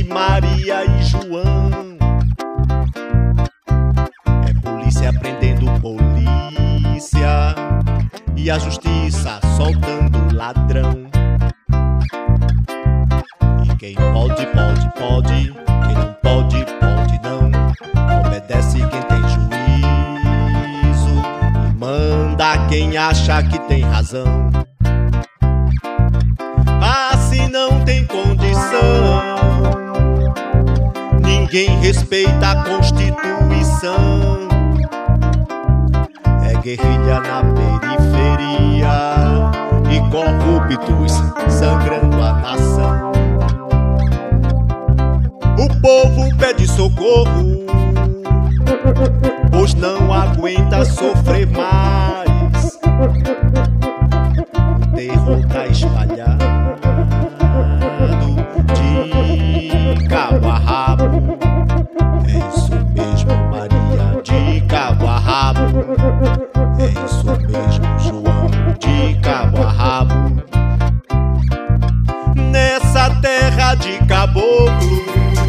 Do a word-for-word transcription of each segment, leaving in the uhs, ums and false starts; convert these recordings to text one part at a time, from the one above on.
Maria e João. É polícia prendendo polícia e a justiça soltando ladrão. E quem pode, pode, pode, quem não pode, pode não. Obedece quem tem juízo e manda quem acha que tem razão. Assim não tem condição, ninguém respeita a Constituição. É guerrilha na periferia e corruptos sangrando a nação. O povo pede socorro, pois não aguenta sofrer mais. O terror tá espalhado de cabo a rabo. É isso mesmo, Maria, de cabo a rabo. É isso mesmo, João, de cabo a rabo. Nessa terra de caboclo,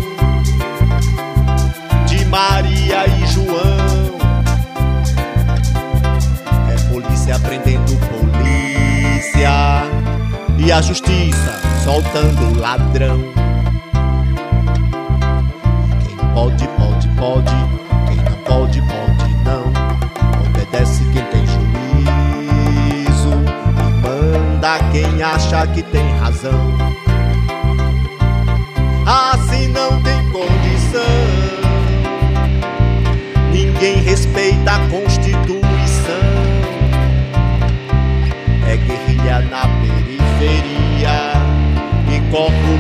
de Maria e João, é polícia prendendo polícia e a justiça soltando ladrão. Quem pode, pode, pode, quem não pode, pode não. Obedece quem tem juízo e manda quem acha que tem razão. Assim não tem condição, ninguém respeita a Constituição. É guerrilha na periferia e corrupção